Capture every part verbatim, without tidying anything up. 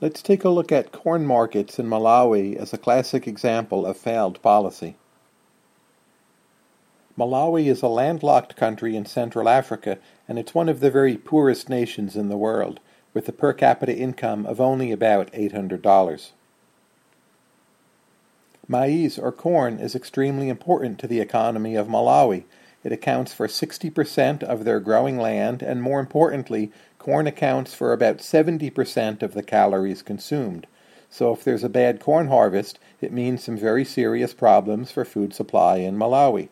Let's take a look at corn markets in Malawi as a classic example of failed policy. Malawi is a landlocked country in Central Africa, and it's one of the very poorest nations in the world, with a per capita income of only about eight hundred dollars. Maize, or corn, is extremely important to the economy of Malawi. It accounts for sixty percent of their growing land, and more importantly, corn accounts for about seventy percent of the calories consumed. So if there's a bad corn harvest, it means some very serious problems for food supply in Malawi.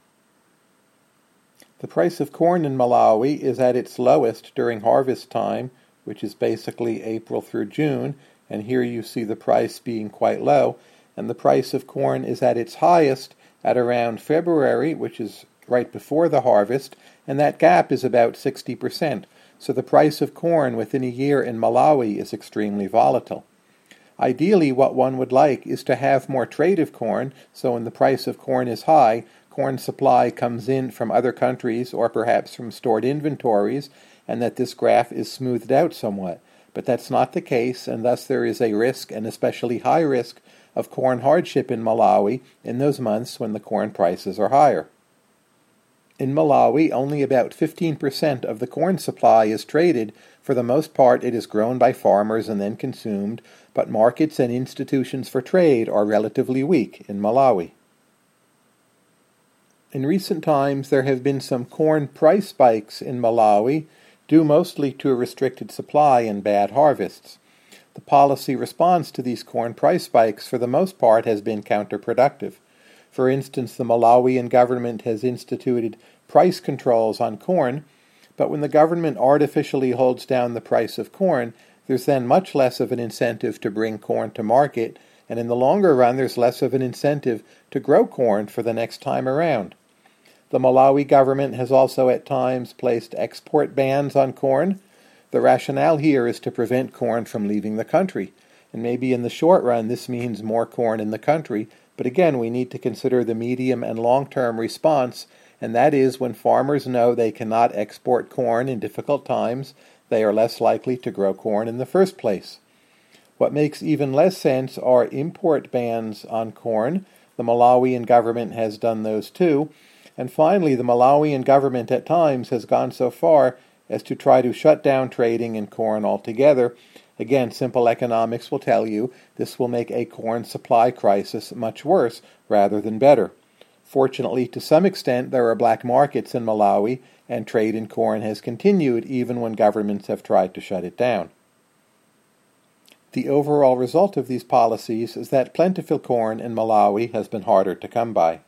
The price of corn in Malawi is at its lowest during harvest time, which is basically April through June, and here you see the price being quite low, and the price of corn is at its highest at around February, which is right before the harvest, and that gap is about sixty percent. So the price of corn within a year in Malawi is extremely volatile. Ideally, what one would like is to have more trade of corn, so when the price of corn is high, corn supply comes in from other countries or perhaps from stored inventories, and that this graph is smoothed out somewhat. But that's not the case, and thus there is a risk, and especially high risk, of corn hardship in Malawi in those months when the corn prices are higher. In Malawi, only about fifteen percent of the corn supply is traded. For the most part, it is grown by farmers and then consumed, but markets and institutions for trade are relatively weak in Malawi. In recent times, there have been some corn price spikes in Malawi, due mostly to a restricted supply and bad harvests. The policy response to these corn price spikes, for the most part, has been counterproductive. For instance, the Malawian government has instituted price controls on corn, but when the government artificially holds down the price of corn, there's then much less of an incentive to bring corn to market, and in the longer run there's less of an incentive to grow corn for the next time around. The Malawi government has also at times placed export bans on corn. The rationale here is to prevent corn from leaving the country, and maybe in the short run this means more corn in the country, but again we need to consider the medium and long-term response, and that is when farmers know they cannot export corn in difficult times, they are less likely to grow corn in the first place. What makes even less sense are import bans on corn. The Malawian government has done those too. And finally, the Malawian government at times has gone so far as to try to shut down trading in corn altogether. Again, simple economics will tell you this will make a corn supply crisis much worse rather than better. Fortunately, to some extent, there are black markets in Malawi, and trade in corn has continued even when governments have tried to shut it down. The overall result of these policies is that plentiful corn in Malawi has been harder to come by.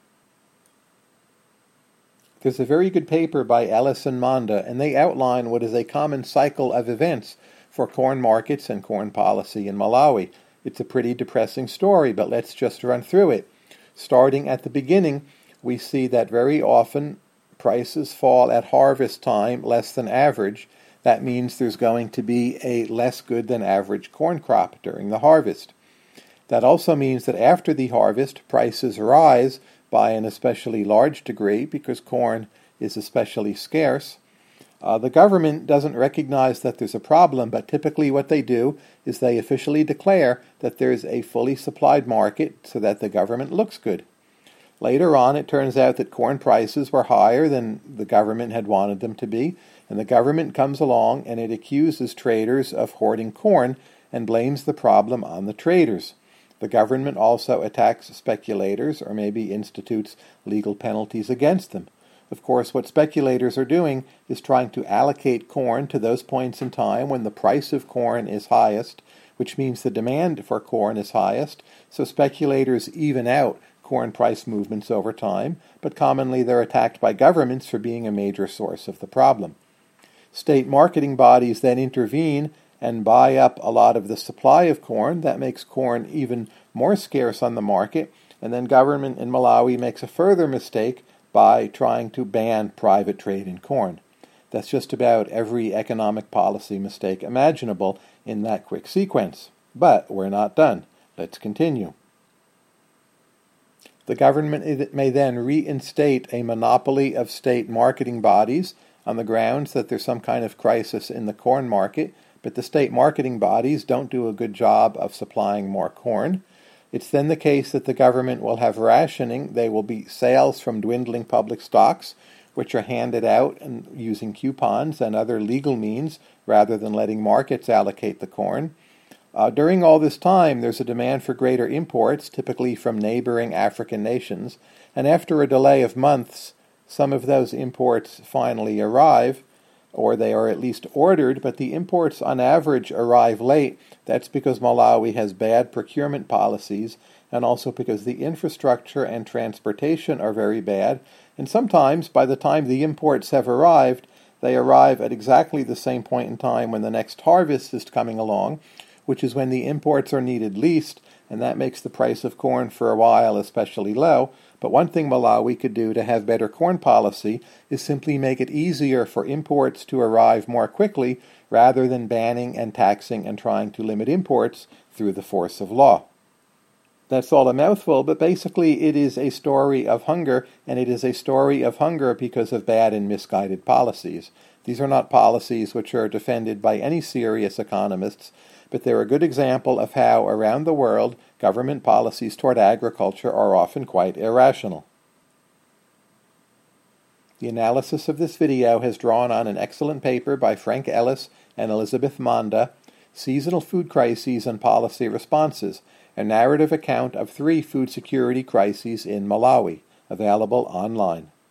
There's a very good paper by Ellis and Manda, and they outline what is a common cycle of events for corn markets and corn policy in Malawi. It's a pretty depressing story, but let's just run through it. Starting at the beginning, we see that very often prices fall at harvest time less than average. That means there's going to be a less good than average corn crop during the harvest. That also means that after the harvest, prices rise by an especially large degree because corn is especially scarce. Uh, the government doesn't recognize that there's a problem, but typically what they do is they officially declare that there's a fully supplied market so that the government looks good. Later on, it turns out that corn prices were higher than the government had wanted them to be, and the government comes along and it accuses traders of hoarding corn and blames the problem on the traders. The government also attacks speculators or maybe institutes legal penalties against them. Of course, what speculators are doing is trying to allocate corn to those points in time when the price of corn is highest, which means the demand for corn is highest, so speculators even out corn price movements over time, but commonly they're attacked by governments for being a major source of the problem. State marketing bodies then intervene and buy up a lot of the supply of corn. That makes corn even more scarce on the market, and then government in Malawi makes a further mistake by trying to ban private trade in corn. That's just about every economic policy mistake imaginable in that quick sequence. But we're not done. Let's continue. The government may then reinstate a monopoly of state marketing bodies on the grounds that there's some kind of crisis in the corn market, but the state marketing bodies don't do a good job of supplying more corn. It's then the case that the government will have rationing. There will be sales from dwindling public stocks, which are handed out and using coupons and other legal means rather than letting markets allocate the corn. Uh, during all this time, there's a demand for greater imports, typically from neighboring African nations, and after a delay of months, some of those imports finally arrive, or they are at least ordered, but the imports on average arrive late. That's because Malawi has bad procurement policies, and also because the infrastructure and transportation are very bad, and sometimes by the time the imports have arrived, they arrive at exactly the same point in time when the next harvest is coming along, which is when the imports are needed least, and that makes the price of corn for a while especially low. But one thing Malawi could do to have better corn policy is simply make it easier for imports to arrive more quickly rather than banning and taxing and trying to limit imports through the force of law. That's all a mouthful, but basically it is a story of hunger, and it is a story of hunger because of bad and misguided policies. These are not policies which are defended by any serious economists, but they're a good example of how, around the world, government policies toward agriculture are often quite irrational. The analysis of this video has drawn on an excellent paper by Frank Ellis and Elizabeth Manda, Seasonal Food Crises and Policy Responses, a narrative account of three food security crises in Malawi, available online.